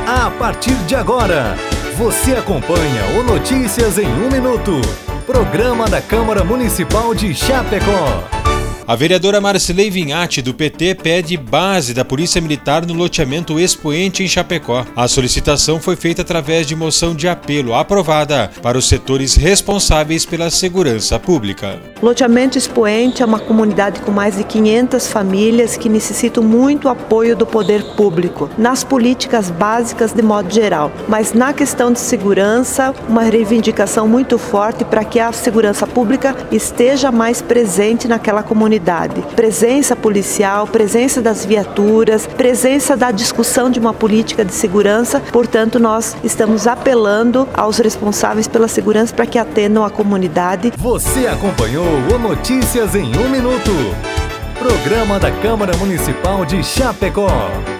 A partir de agora, você acompanha o Notícias em 1 Minuto, programa da Câmara Municipal de Chapecó. A vereadora Marcilei Vinhati, do PT, pede base da Polícia Militar no loteamento Expoente em Chapecó. A solicitação foi feita através de moção de apelo aprovada para os setores responsáveis pela segurança pública. Loteamento Expoente é uma comunidade com mais de 500 famílias que necessitam muito apoio do poder público, nas políticas básicas de modo geral. Mas na questão de segurança, uma reivindicação muito forte para que a segurança pública esteja mais presente naquela comunidade. Presença policial, presença das viaturas, presença da discussão de uma política de segurança. Portanto, nós estamos apelando aos responsáveis pela segurança para que atendam a comunidade. Você acompanhou o Notícias em 1 Minuto, programa da Câmara Municipal de Chapecó.